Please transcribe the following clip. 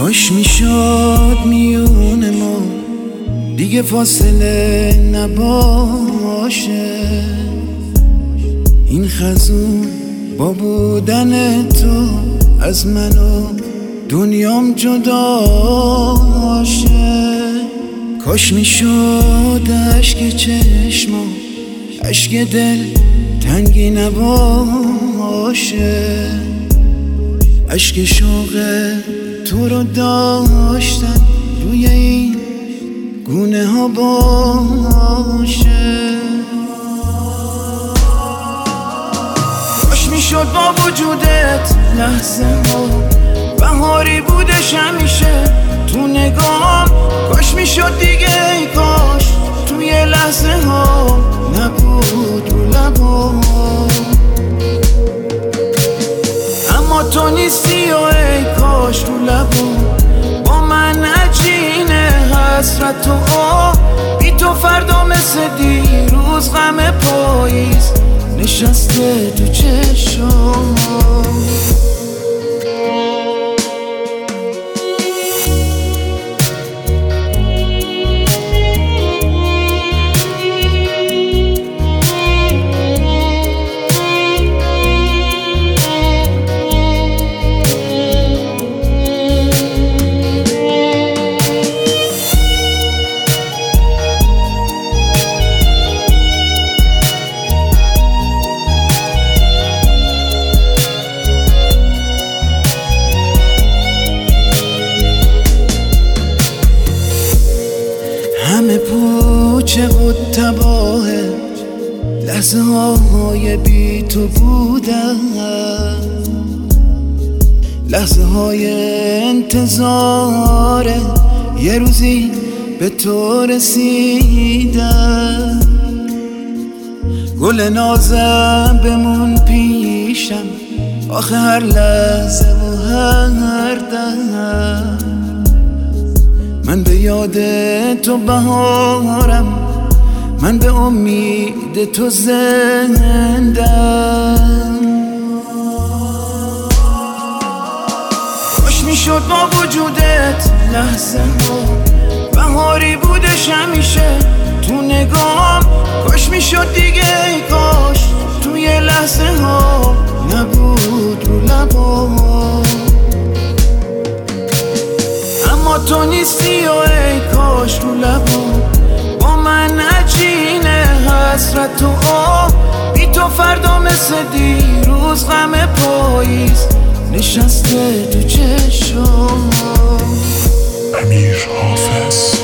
کاش میشد میون ما دیگه فاصله نباشه، این خزون با بودن تو از من و دنیام جداشه. کاش میشد اشک چشما اشک دل تنگی نباشه، اشک شوق تو رو داشتن روی این گونه ها باشه. کاش میشد با وجودت لحظه ها بهاری بودش همیشه تو نگام، کاش میشد دیگه ای کاش توی لحظه ها نبود رو لبام، اما تو نیستی و ای کاش رو لبام با من عجینه حسرت و بی تو فردا مثل دیروز غم پاییز نشسته تو چشام. همه پوچه و تباهه لحظه های بی تو بودن، لحظه های انتظاره یه روزی به تو رسیدن. گل نازم بمون پیشم آخه هر لحظه و هر دم، من به یاد تو بهارم، من به امید تو زندم. کاش میشد با وجودت لحظه ها بهاری بودش همیشه تو نگام، کاش میشد دیگه ای کاش توی لحظه ها نبود رو لبام، اما تو نیستی و ای کاش رو لبام با من عجینه حسرت و بی تو فردا مثل دیروز غم پاییز نشسته تو چشام. امیر حافظ.